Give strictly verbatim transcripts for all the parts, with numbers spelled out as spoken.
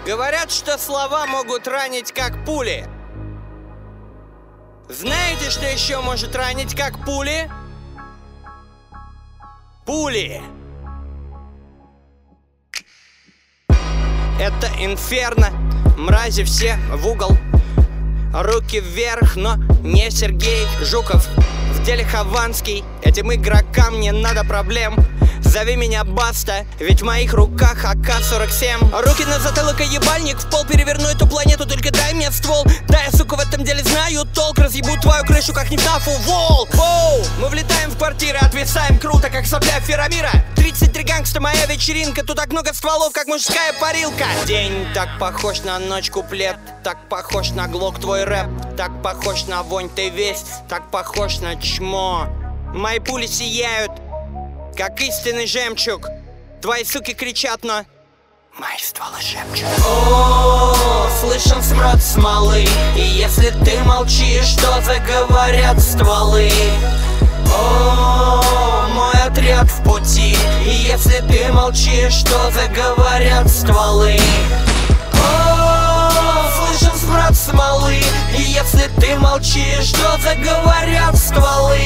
Говорят, что слова могут ранить как пули. Знаете, что еще может ранить как пули? Пули. Это инферно. Мрази все в угол. Руки вверх, но не Сергей Жуков. В деле Хованский. Этим игрокам не надо проблем. Зови меня Баста, ведь в моих руках А К сорок семь. Руки на затылок и ебальник, в пол переверну эту планету, только дай мне ствол. Да, я, сука, в этом деле знаю толк. Разъебу твою крышу, как не тафу, волк. Воу! Мы влетаем в квартиры, отвисаем круто, как сопля Ферамира. Тридцать три гангста, моя вечеринка. Тут так много стволов, как мужская парилка. День так похож на ночь, куплет так похож на глок твой рэп. Так похож на вонь, ты весь так похож на чмо. Мои пули сияют, как истинный жемчуг. Твои суки кричат, но мои стволы шепчут. О, слышен смрад смолы. И если ты молчишь, то заговорят стволы. О, мой отряд в пути. И если ты молчишь, то заговорят стволы. О, слышен смрад смолы. И если ты молчишь, то заговорят стволы.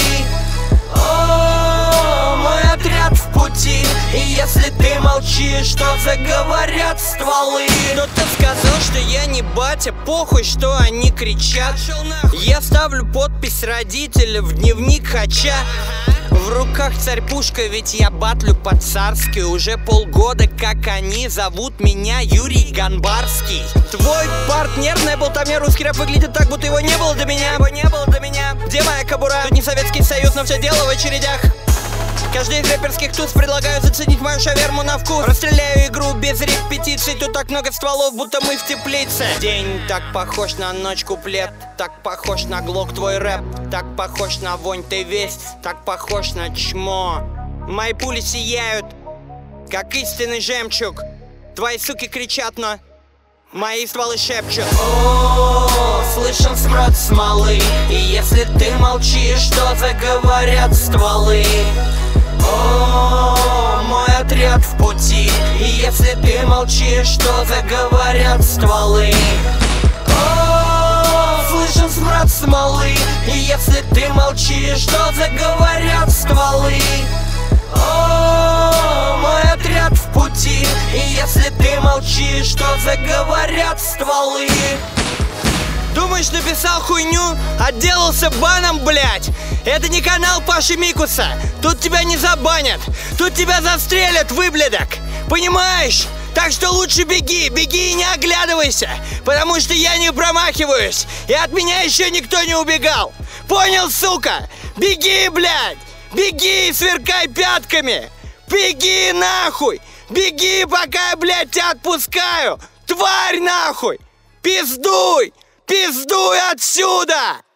О, мой отряд в пути. И если ты молчишь, то заговорят стволы. Кто-то сказал, что я не батя, похуй, что они кричат. Я ставлю подпись родителя в дневник хача. В руках царь-пушка, ведь я батлю по-царски. Уже полгода, как они зовут меня Юрий Ганбарский. Твой партнерная болтовня, русский рэп выглядит так, будто его не было до меня. Его не было до меня. Где моя кобура? Тут не Советский Союз, но все дело в очередях. Каждый из рэперских туз предлагаю заценить мою шаверму на вкус. Расстреляю игру без репетиций. Тут так много стволов, будто мы в теплице. День так похож на ночь, куплет так похож на глок твой рэп. Так похож на вонь, ты весь так похож на чмо. Мои пули сияют, как истинный жемчуг. Твои суки кричат, но мои стволы шепчут. О, слышен смрад смолы. И если ты молчишь, то заговорят стволы. О, мой отряд в пути. И если ты молчишь, то заговорят стволы. О, слышен смрад смолы. И если ты молчишь, то заговорят стволы. О, мой отряд в пути. И если ты молчишь, то заговорят стволы. Думаешь, написал хуйню? Отделался баном, блять. Это не канал Паши Микуса. Тут тебя не забанят. Тут тебя застрелят, выблядок. Понимаешь? Так что лучше беги, беги и не оглядывайся. Потому что я не промахиваюсь. И от меня еще никто не убегал. Понял, сука? Беги, блядь. Беги и сверкай пятками. Беги нахуй. Беги, пока я, блядь, тебя отпускаю. Тварь нахуй. Пиздуй. Пиздуй отсюда!